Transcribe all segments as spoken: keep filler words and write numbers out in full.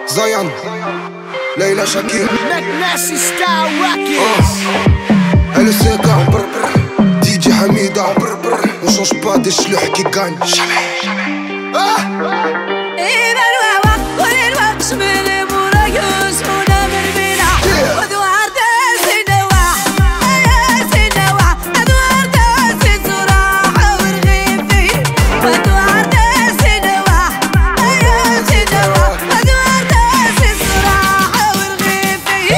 زيان ليلى شاكير مكناسي ستار راكيز Elle sait quand D J Hamida On change pas des schluchs qui gagnent jamais إذا الواوا والوقت من المرايوس هنا مرمينا ودوار داس النواح داس النواح أدوار داس الزراعة والرغيفي ودوار داس النواح داس النواح أدوار داس الزراعة والرغيفي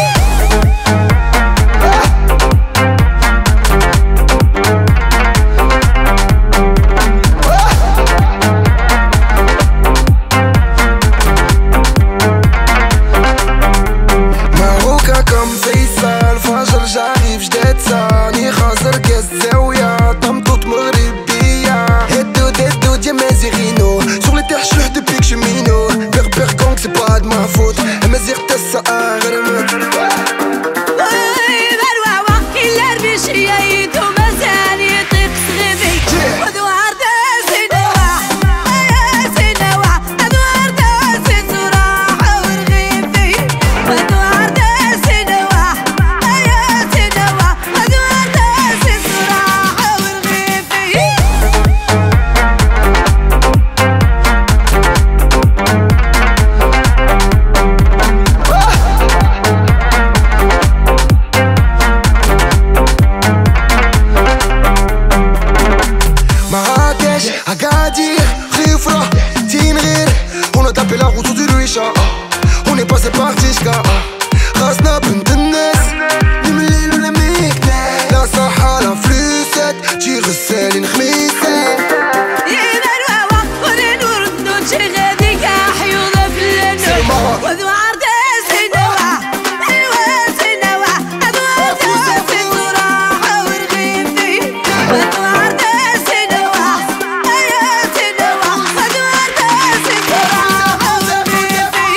j'arrive, j'd'être sani خازر كاس زاوية طمطوط مغربية هدو ددو ديا مازيغينو sur les terres شلوح depuis que chemino Père père gang c'est pas de ma faute مازيغ تسا اغرمت وإذا الواوا إلا ربيشية يدو مازال يطيق صغيبي ودوار داس النواح داس النواح أدوار داس الزراعة والرغيفي ودوار داس النواح داس النواح أدوار داس الزراعة والرغيفي Marrakech, Agadir, Khifra, Tinrir On a tapé la route du Luisha On est passé par Tishka Khasna bint الناس المليل ولا ميكناس لا صحة لا فلوسات تجي غسالين خميسات إذا الواوا ونور النور شي غادي كحيوضة في اللنور ودوار داس النواح داس النواح أدوار داس الزراعة والرغيفي ودوار داس النواح داس النواح أدوار داس الزراعة والرغيفي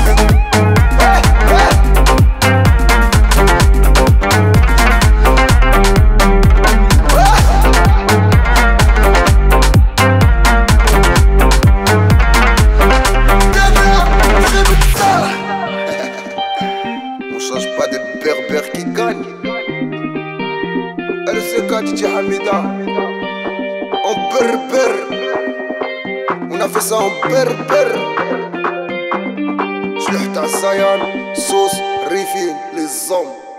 On change pas des berbères qui gagnent Elle sait quand D J Hamida En berbère On a fait ça en berbère شلوح تاع الزيان صوص ريفين les hommes